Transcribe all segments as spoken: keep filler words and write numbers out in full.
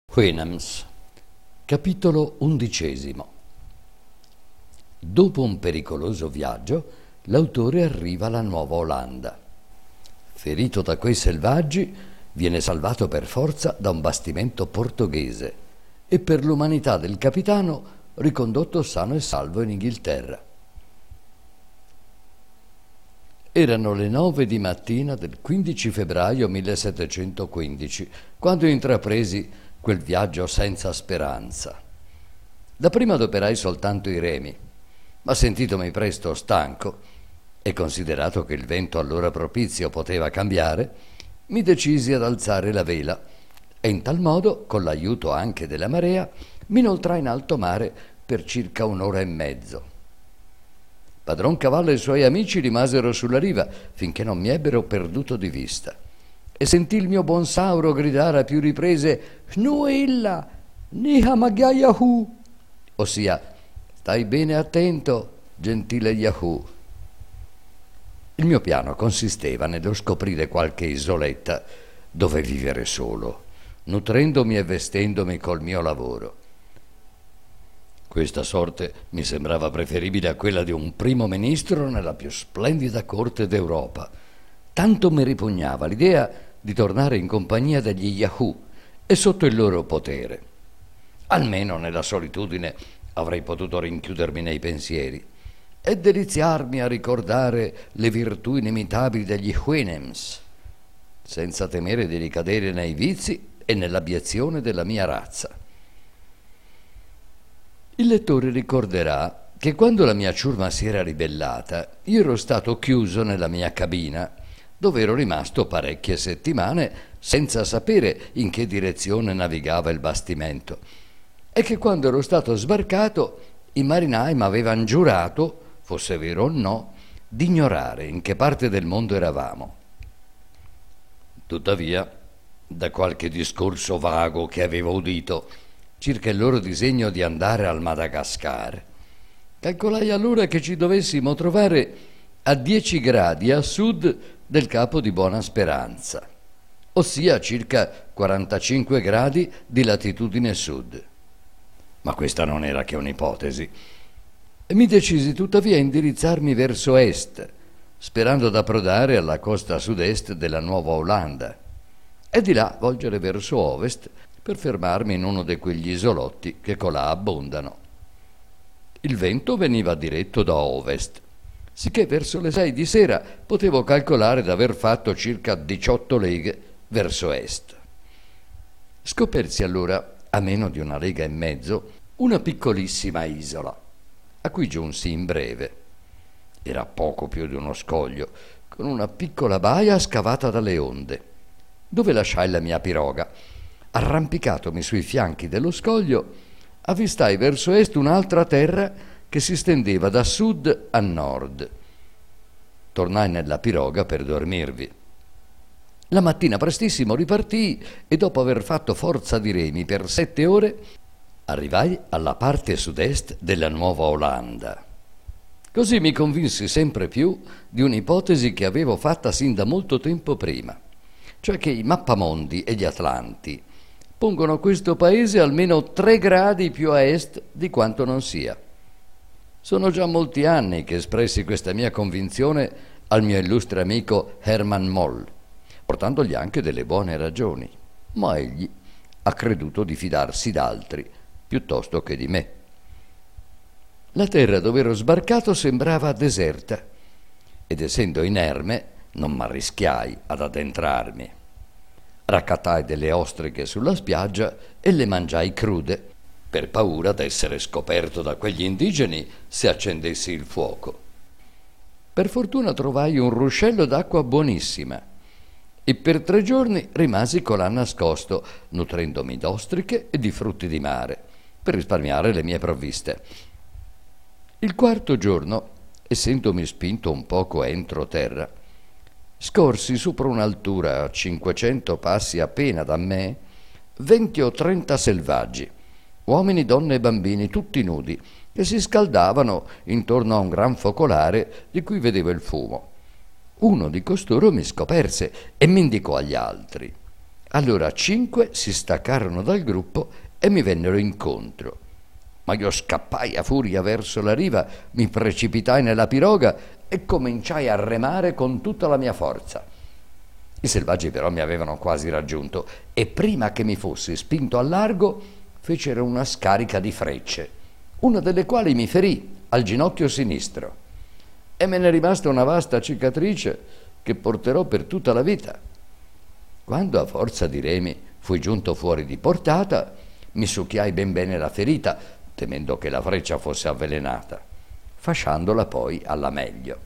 Houyhnhnms, capitolo undicesimo. Dopo un pericoloso viaggio, l'autore arriva alla Nuova Olanda. Ferito da quei selvaggi, viene salvato per forza da un bastimento portoghese e per l'umanità del capitano ricondotto sano e salvo in Inghilterra. Erano le nove di mattina del quindici febbraio millesettecentoquindici, quando intrapresi quel viaggio senza speranza. Dapprima adoperai soltanto i remi, ma sentitomi presto stanco e considerato che il vento allora propizio poteva cambiare, mi decisi ad alzare la vela e in tal modo, con l'aiuto anche della marea, mi inoltrai in alto mare per circa un'ora e mezzo. Padron Cavallo e i suoi amici rimasero sulla riva finché non mi ebbero perduto di vista e sentì il mio buon Sauro gridare a più riprese «Snuilla, nihama Yahoo!», ossia «Stai bene attento, gentile Yahoo!». Il mio piano consisteva nello scoprire qualche isoletta dove vivere solo, nutrendomi e vestendomi col mio lavoro. Questa sorte mi sembrava preferibile a quella di un primo ministro nella più splendida corte d'Europa. Tanto mi ripugnava l'idea di tornare in compagnia degli Yahoo e sotto il loro potere. Almeno nella solitudine avrei potuto rinchiudermi nei pensieri e deliziarmi a ricordare le virtù inimitabili degli Houyhnhnms, senza temere di ricadere nei vizi e nell'abiezione della mia razza. Il lettore ricorderà che quando la mia ciurma si era ribellata, io ero stato chiuso nella mia cabina, dove ero rimasto parecchie settimane senza sapere in che direzione navigava il bastimento, e che quando ero stato sbarcato i marinai m'avevano giurato, fosse vero o no, di ignorare in che parte del mondo eravamo. Tuttavia, da qualche discorso vago che avevo udito circa il loro disegno di andare al Madagascar, calcolai allora che ci dovessimo trovare a dieci gradi a sud del Capo di Buona Speranza, ossia circa quarantacinque gradi di latitudine sud. Ma questa non era che un'ipotesi. E mi decisi tuttavia a indirizzarmi verso est, sperando d'approdare alla costa sud-est della Nuova Olanda, e di là volgere verso ovest per fermarmi in uno di quegli isolotti che colà abbondano. Il vento veniva diretto da ovest, sicché verso le sei di sera potevo calcolare d'aver fatto circa diciotto leghe verso est. Scopersi allora, a meno di una lega e mezzo, una piccolissima isola, a cui giunsi in breve. Era poco più di uno scoglio, con una piccola baia scavata dalle onde, dove lasciai la mia piroga. Arrampicatomi sui fianchi dello scoglio, avvistai verso est un'altra terra che si stendeva da sud a nord. Tornai nella piroga per dormirvi. La mattina prestissimo ripartii e dopo aver fatto forza di remi per sette ore arrivai alla parte sud-est della Nuova Olanda. Così mi convinsi sempre più di un'ipotesi che avevo fatta sin da molto tempo prima, cioè che i mappamondi e gli atlanti pongono questo paese almeno tre gradi più a est di quanto non sia. Sono già molti anni che espressi questa mia convinzione al mio illustre amico Hermann Moll, portandogli anche delle buone ragioni, ma egli ha creduto di fidarsi d'altri piuttosto che di me. La terra dove ero sbarcato sembrava deserta ed essendo inerme non m'arrischiai ad addentrarmi. Raccattai delle ostriche sulla spiaggia e le mangiai crude, per paura d'essere scoperto da quegli indigeni se accendessi il fuoco. Per fortuna trovai un ruscello d'acqua buonissima e per tre giorni rimasi colà nascosto, nutrendomi d'ostriche e di frutti di mare, per risparmiare le mie provviste. Il quarto giorno, essendomi spinto un poco entro terra, scorsi sopra un'altura a cinquecento passi appena da me venti o trenta selvaggi, uomini, donne e bambini, tutti nudi, che si scaldavano intorno a un gran focolare di cui vedevo il fumo. Uno di costoro mi scoperse e m'indicò agli altri. Allora cinque si staccarono dal gruppo e mi vennero incontro. Ma io scappai a furia verso la riva, mi precipitai nella piroga e cominciai a remare con tutta la mia forza. I selvaggi però mi avevano quasi raggiunto e prima che mi fossi spinto al largo fecero una scarica di frecce, una delle quali mi ferì al ginocchio sinistro e me ne è rimasta una vasta cicatrice che porterò per tutta la vita. Quando a forza di remi fui giunto fuori di portata, mi succhiai ben bene la ferita, temendo che la freccia fosse avvelenata, fasciandola poi alla meglio.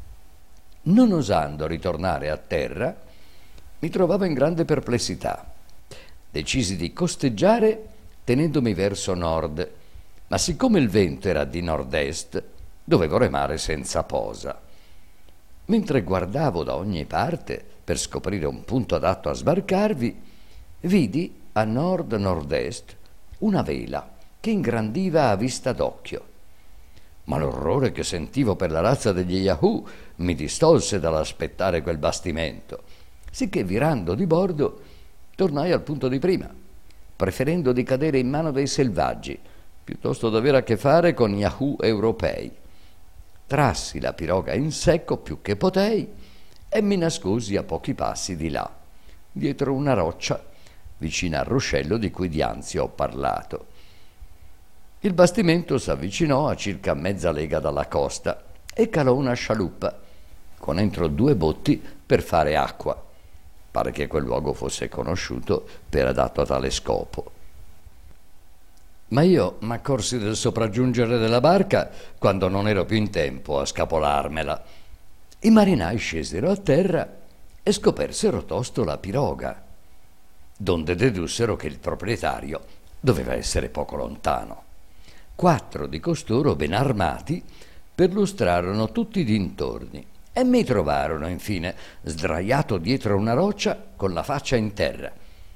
Non osando ritornare a terra, mi trovavo in grande perplessità. Decisi di costeggiare tenendomi verso nord, ma siccome il vento era di nord-est, dovevo remare senza posa. Mentre guardavo da ogni parte per scoprire un punto adatto a sbarcarvi, vidi a nord-nord-est una vela che ingrandiva a vista d'occhio. Ma l'orrore che sentivo per la razza degli Yahoo mi distolse dall'aspettare quel bastimento, sicché virando di bordo tornai al punto di prima, preferendo di cadere in mano dei selvaggi piuttosto d'avere a che fare con Yahoo europei. Trassi la piroga in secco più che potei e mi nascosi a pochi passi di là, dietro una roccia vicina al ruscello di cui dianzi ho parlato. Il bastimento s'avvicinò a circa mezza lega dalla costa e calò una scialuppa con entro due botti per fare acqua. Pare che quel luogo fosse conosciuto per adatto a tale scopo. Ma io m'accorsi del sopraggiungere della barca quando non ero più in tempo a scapolarmela. I marinai scesero a terra e scopersero tosto la piroga, donde dedussero che il proprietario doveva essere poco lontano. Quattro di costoro, ben armati, perlustrarono tutti i dintorni e mi trovarono infine sdraiato dietro una roccia con la faccia in terra.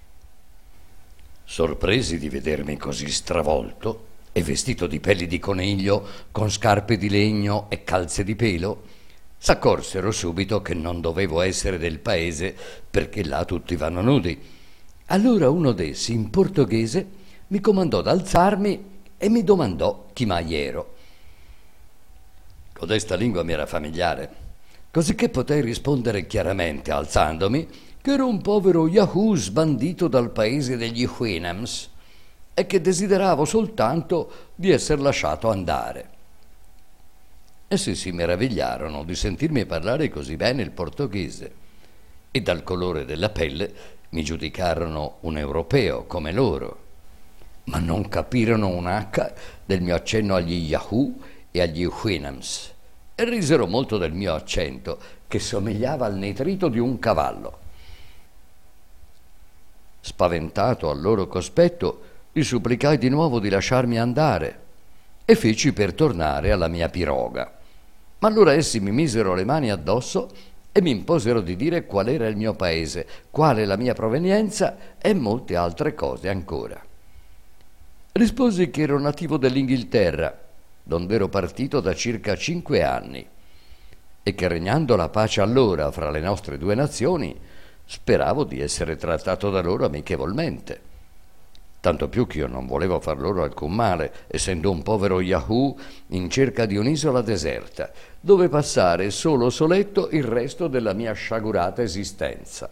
Sorpresi di vedermi così stravolto e vestito di pelli di coniglio, con scarpe di legno e calze di pelo, s'accorsero subito che non dovevo essere del paese perché là tutti vanno nudi. Allora uno d'essi, in portoghese, mi comandò d'alzarmi e mi domandò chi mai ero. Codesta lingua mi era familiare, cosicché potei rispondere chiaramente, alzandomi, che ero un povero Yahoo sbandito dal paese degli Houyhnhnms e che desideravo soltanto di essere lasciato andare. Essi si meravigliarono di sentirmi parlare così bene il portoghese e dal colore della pelle mi giudicarono un europeo come loro, ma non capirono un acca del mio accenno agli Yahoo e agli Houyhnhnms e risero molto del mio accento, che somigliava al nitrito di un cavallo. Spaventato al loro cospetto, li supplicai di nuovo di lasciarmi andare e feci per tornare alla mia piroga. Ma allora essi mi misero le mani addosso e mi imposero di dire qual era il mio paese, quale la mia provenienza e molte altre cose ancora. Risposi che ero nativo dell'Inghilterra, donde ero partito da circa cinque anni, e che regnando la pace allora fra le nostre due nazioni, speravo di essere trattato da loro amichevolmente. Tanto più che io non volevo far loro alcun male, essendo un povero Yahoo in cerca di un'isola deserta, dove passare solo soletto il resto della mia sciagurata esistenza.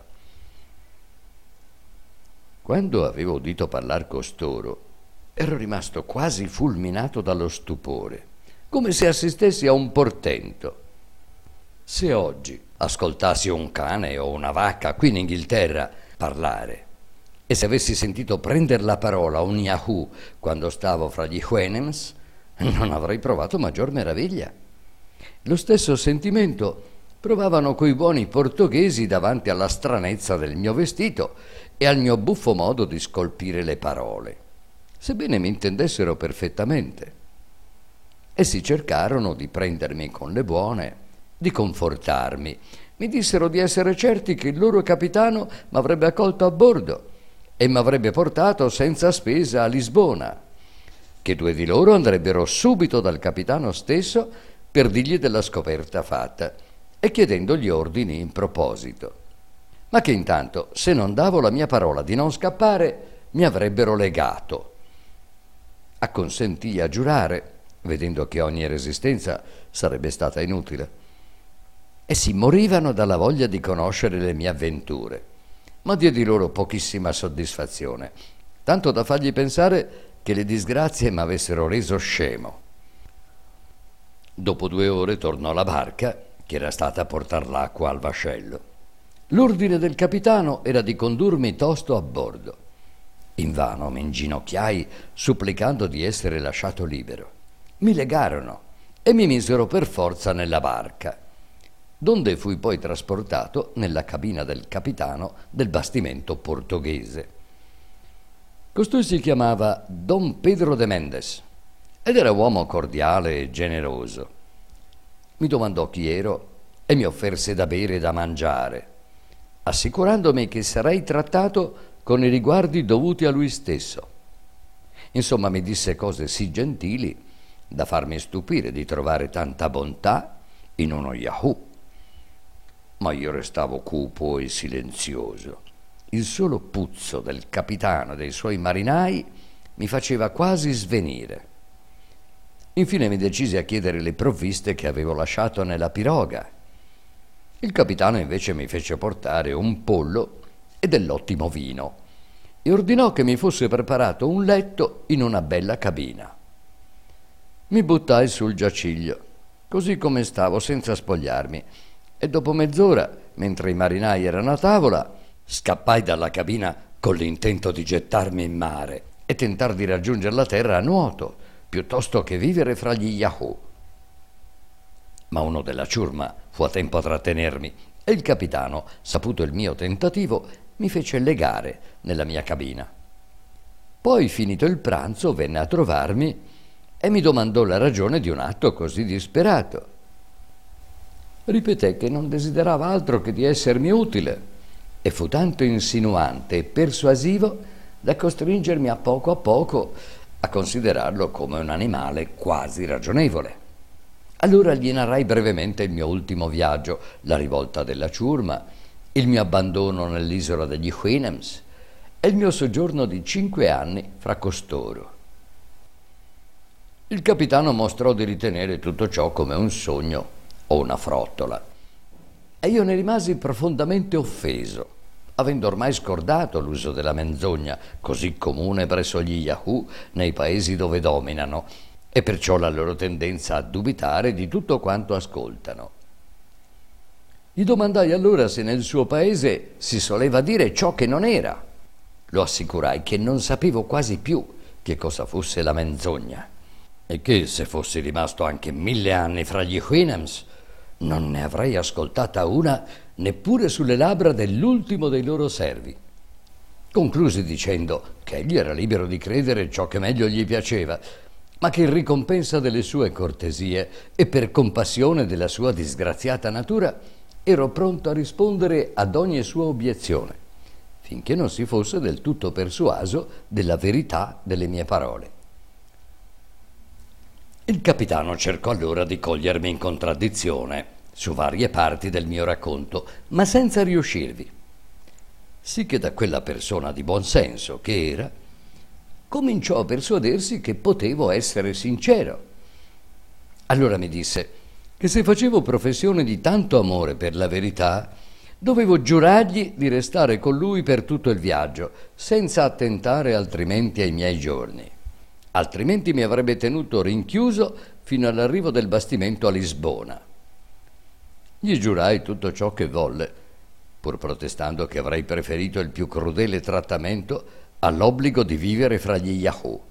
Quando avevo udito parlar costoro, ero rimasto quasi fulminato dallo stupore, come se assistessi a un portento. Se oggi ascoltassi un cane o una vacca qui in Inghilterra parlare, e se avessi sentito prendere la parola un Yahoo quando stavo fra gli Houyhnhnms, non avrei provato maggior meraviglia. Lo stesso sentimento provavano quei buoni portoghesi davanti alla stranezza del mio vestito e al mio buffo modo di scolpire le parole, sebbene mi intendessero perfettamente. Essi cercarono di prendermi con le buone, di confortarmi. Mi dissero di essere certi che il loro capitano m'avrebbe accolto a bordo e m'avrebbe portato senza spesa a Lisbona, che due di loro andrebbero subito dal capitano stesso per dirgli della scoperta fatta e chiedendogli ordini in proposito. ma che intanto, se non davo la mia parola di non scappare, mi avrebbero legato. Acconsentii a giurare, vedendo che ogni resistenza sarebbe stata inutile. Essi morivano dalla voglia di conoscere le mie avventure, ma diedi loro pochissima soddisfazione, tanto da fargli pensare che le disgrazie m'avessero reso scemo. Dopo due ore tornò la barca, che era stata a portar l'acqua al vascello. L'ordine del capitano era di condurmi tosto a bordo. Invano mi inginocchiai supplicando di essere lasciato libero. Mi legarono e mi misero per forza nella barca, donde fui poi trasportato nella cabina del capitano del bastimento portoghese. Costui si chiamava Don Pedro de Mendes ed era uomo cordiale e generoso. Mi domandò chi ero e mi offerse da bere e da mangiare, assicurandomi che sarei trattato con i riguardi dovuti a lui stesso. Insomma, mi disse cose sì gentili da farmi stupire di trovare tanta bontà in uno Yahoo. Ma io restavo cupo e silenzioso. Il solo puzzo del capitano e dei suoi marinai mi faceva quasi svenire. Infine mi decisi a chiedere le provviste che avevo lasciato nella piroga. Il capitano invece mi fece portare un pollo e dell'ottimo vino e ordinò che mi fosse preparato un letto in una bella cabina. Mi buttai sul giaciglio, così come stavo, senza spogliarmi, e dopo mezz'ora, mentre i marinai erano a tavola, scappai dalla cabina con l'intento di gettarmi in mare e tentar di raggiungere la terra a nuoto, piuttosto che vivere fra gli Yahoo. Ma uno della ciurma fu a tempo a trattenermi e il capitano, saputo il mio tentativo, mi fece legare nella mia cabina. Poi, finito il pranzo, venne a trovarmi e mi domandò la ragione di un atto così disperato. Ripeté che non desiderava altro che di essermi utile e fu tanto insinuante e persuasivo da costringermi a poco a poco a considerarlo come un animale quasi ragionevole. Allora gli narrai brevemente il mio ultimo viaggio, la rivolta della ciurma, il mio abbandono nell'isola degli Houyhnhnms e il mio soggiorno di cinque anni fra costoro. Il capitano mostrò di ritenere tutto ciò come un sogno o una frottola, e io ne rimasi profondamente offeso, avendo ormai scordato l'uso della menzogna, così comune presso gli Yahoo nei paesi dove dominano, e perciò la loro tendenza a dubitare di tutto quanto ascoltano. Gli domandai allora se nel suo paese si soleva dire ciò che non era. Lo assicurai che non sapevo quasi più che cosa fosse la menzogna e che, se fossi rimasto anche mille anni fra gli Houyhnhnms, non ne avrei ascoltata una neppure sulle labbra dell'ultimo dei loro servi. Conclusi dicendo che egli era libero di credere ciò che meglio gli piaceva, ma che in ricompensa delle sue cortesie e per compassione della sua disgraziata natura ero pronto a rispondere ad ogni sua obiezione, finché non si fosse del tutto persuaso della verità delle mie parole. Il capitano cercò allora di cogliermi in contraddizione su varie parti del mio racconto, ma senza riuscirvi. Sì che da quella persona di buon senso che era, cominciò a persuadersi che potevo essere sincero. Allora mi disse che se facevo professione di tanto amore per la verità, dovevo giurargli di restare con lui per tutto il viaggio, senza attentare altrimenti ai miei giorni. Altrimenti mi avrebbe tenuto rinchiuso fino all'arrivo del bastimento a Lisbona. Gli giurai tutto ciò che volle, pur protestando che avrei preferito il più crudele trattamento all'obbligo di vivere fra gli Yahoo.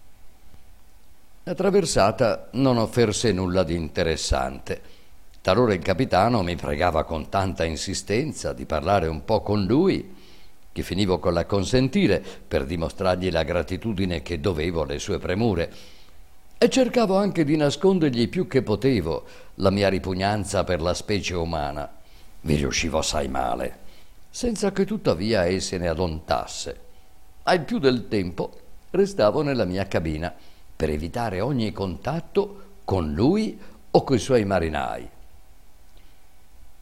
La traversata non offerse nulla di interessante. Talora il capitano mi pregava con tanta insistenza di parlare un po' con lui, che finivo con l'acconsentire per dimostrargli la gratitudine che dovevo alle sue premure, e cercavo anche di nascondergli più che potevo la mia ripugnanza per la specie umana. Vi riuscivo assai male, senza che tuttavia ei se ne adontasse. Al più del tempo restavo nella mia cabina per evitare ogni contatto con lui o coi suoi marinai.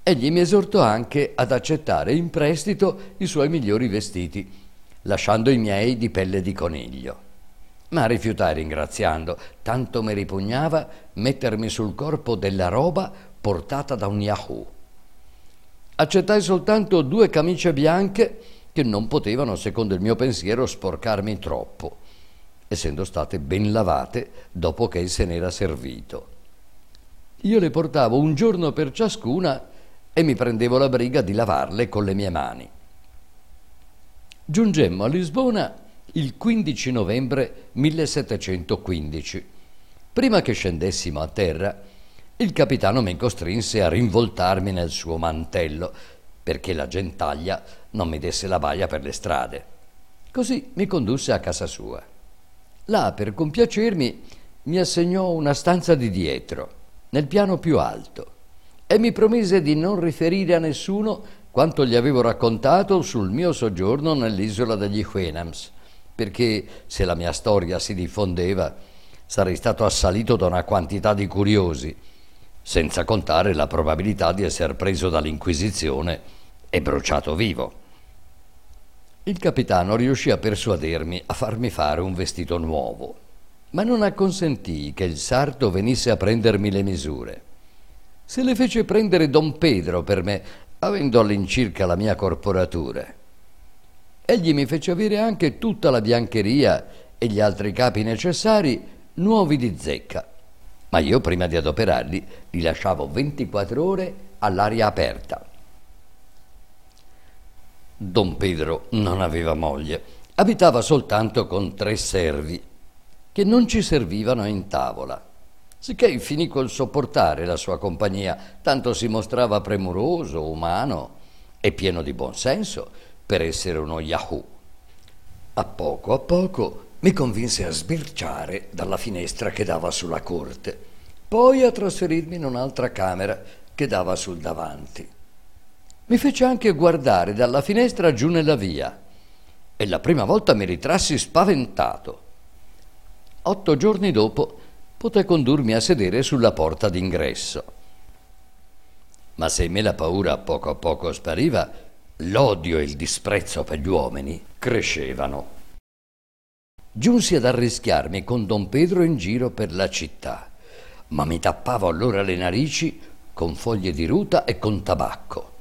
Egli mi esortò anche ad accettare in prestito i suoi migliori vestiti, lasciando i miei di pelle di coniglio. Ma rifiutai ringraziando, tanto mi ripugnava mettermi sul corpo della roba portata da un Yahoo. Accettai soltanto due camicie bianche che non potevano, secondo il mio pensiero, sporcarmi troppo, essendo state ben lavate dopo che se n'era servito. Io le portavo un giorno per ciascuna e mi prendevo la briga di lavarle con le mie mani. Giungemmo a Lisbona il quindici novembre millesettecentoquindici. Prima che scendessimo a terra, il capitano mi costrinse a rinvoltarmi nel suo mantello perché la gentaglia non mi desse la baia per le strade. Così mi condusse a casa sua. Là, per compiacermi, mi assegnò una stanza di dietro, nel piano più alto, e mi promise di non riferire a nessuno quanto gli avevo raccontato sul mio soggiorno nell'isola degli Houyhnhnms, perché se la mia storia si diffondeva sarei stato assalito da una quantità di curiosi, senza contare la probabilità di essere preso dall'Inquisizione e bruciato vivo. Il capitano riuscì a persuadermi a farmi fare un vestito nuovo, ma non acconsentii che il sarto venisse a prendermi le misure. Se le fece prendere Don Pedro per me, avendo all'incirca la mia corporatura. Egli mi fece avere anche tutta la biancheria e gli altri capi necessari nuovi di zecca, ma io prima di adoperarli li lasciavo ventiquattro ore all'aria aperta. Don Pedro non aveva moglie, abitava soltanto con tre servi che non ci servivano in tavola, sicché finì col sopportare la sua compagnia, tanto si mostrava premuroso, umano e pieno di buonsenso per essere uno Yahoo. A poco a poco mi convinse a sbirciare dalla finestra che dava sulla corte, poi a trasferirmi in un'altra camera che dava sul davanti. Mi fece anche guardare dalla finestra giù nella via e la prima volta mi ritrassi spaventato. Otto giorni dopo poté condurmi a sedere sulla porta d'ingresso. Ma se in me la paura a poco a poco spariva, l'odio e il disprezzo per gli uomini crescevano. Giunsi ad arrischiarmi con Don Pedro in giro per la città, ma mi tappavo allora le narici con foglie di ruta e con tabacco.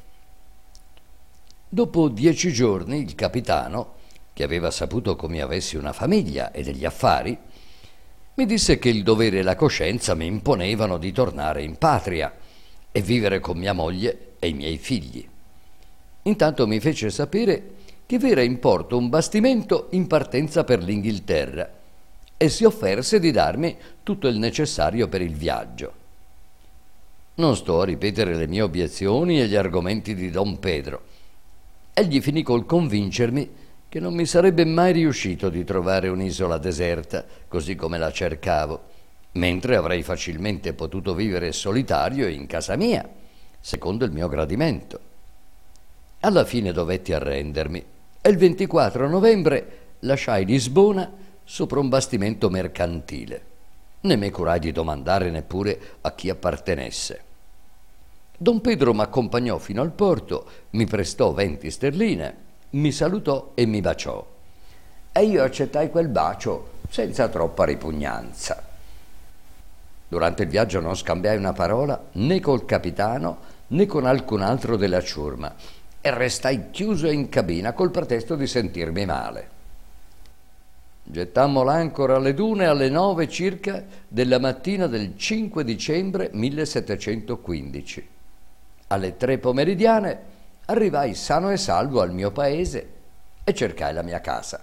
Dopo dieci giorni il capitano, che aveva saputo come avessi una famiglia e degli affari, mi disse che il dovere e la coscienza mi imponevano di tornare in patria e vivere con mia moglie e i miei figli. Intanto mi fece sapere che v'era in porto un bastimento in partenza per l'Inghilterra e si offerse di darmi tutto il necessario per il viaggio. Non sto a ripetere le mie obiezioni e gli argomenti di Don Pedro. Egli finì col convincermi che non mi sarebbe mai riuscito di trovare un'isola deserta così come la cercavo, mentre avrei facilmente potuto vivere solitario in casa mia, secondo il mio gradimento. Alla fine dovetti arrendermi e il ventiquattro novembre lasciai Lisbona sopra un bastimento mercantile. Ne mi curai di domandare neppure a chi appartenesse. Don Pedro m'accompagnò fino al porto, mi prestò venti sterline, mi salutò e mi baciò. E io accettai quel bacio senza troppa ripugnanza. Durante il viaggio non scambiai una parola né col capitano né con alcun altro della ciurma e restai chiuso in cabina col pretesto di sentirmi male. Gettammo l'ancora alle dune alle nove circa della mattina del cinque dicembre millesettecentoquindici. Alle tre pomeridiane arrivai sano e salvo al mio paese e cercai la mia casa.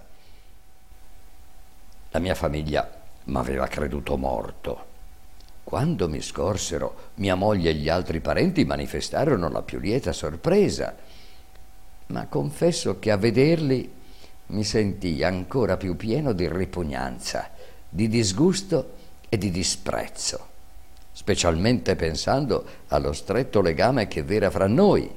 La mia famiglia m'aveva creduto morto. Quando mi scorsero, mia moglie e gli altri parenti manifestarono la più lieta sorpresa, ma confesso che a vederli mi sentii ancora più pieno di ripugnanza, di disgusto e di disprezzo, specialmente pensando allo stretto legame che v'era fra noi.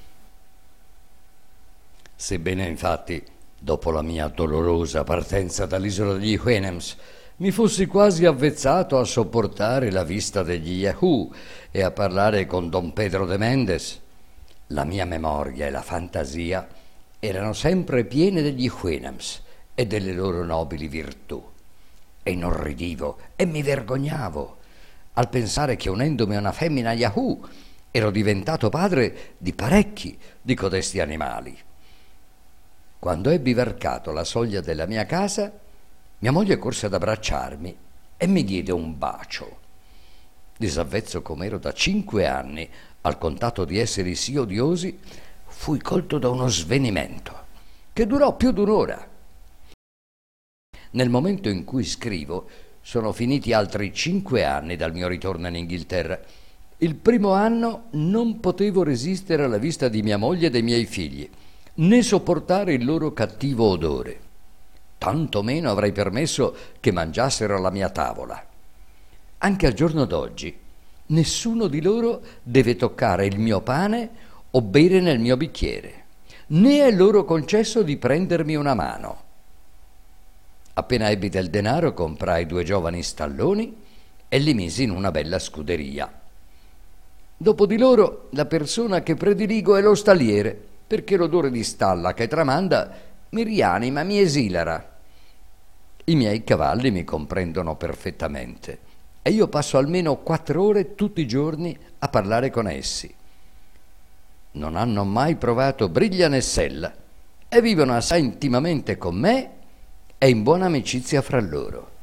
Sebbene infatti, dopo la mia dolorosa partenza dall'isola degli Houyhnhnms, mi fossi quasi avvezzato a sopportare la vista degli Yahoo e a parlare con Don Pedro de Mendes, La mia memoria e la fantasia erano sempre piene degli Houyhnhnms e delle loro nobili virtù, e inorridivo e mi vergognavo al pensare che unendomi a una femmina Yahoo ero diventato padre di parecchi di codesti animali. Quando ebbi varcato la soglia della mia casa, mia moglie corse ad abbracciarmi e mi diede un bacio. Disavvezzo com'ero da cinque anni al contatto di esseri sì odiosi, fui colto da uno svenimento che durò più d'un'ora. Nel momento in cui scrivo sono finiti altri cinque anni dal mio ritorno in Inghilterra. Il primo anno non potevo resistere alla vista di mia moglie e dei miei figli, né sopportare il loro cattivo odore. Tanto meno avrei permesso che mangiassero alla mia tavola. Anche al giorno d'oggi nessuno di loro deve toccare il mio pane o bere nel mio bicchiere, né è loro concesso di prendermi una mano. Appena ebbi del denaro comprai due giovani stalloni e li misi in una bella scuderia. Dopo di loro la persona che prediligo è lo stalliere, perché l'odore di stalla che tramanda mi rianima, mi esilera. I miei cavalli mi comprendono perfettamente e io passo almeno quattro ore tutti i giorni a parlare con essi. Non hanno mai provato briglia né sella e vivono assai intimamente con me e in buona amicizia fra loro.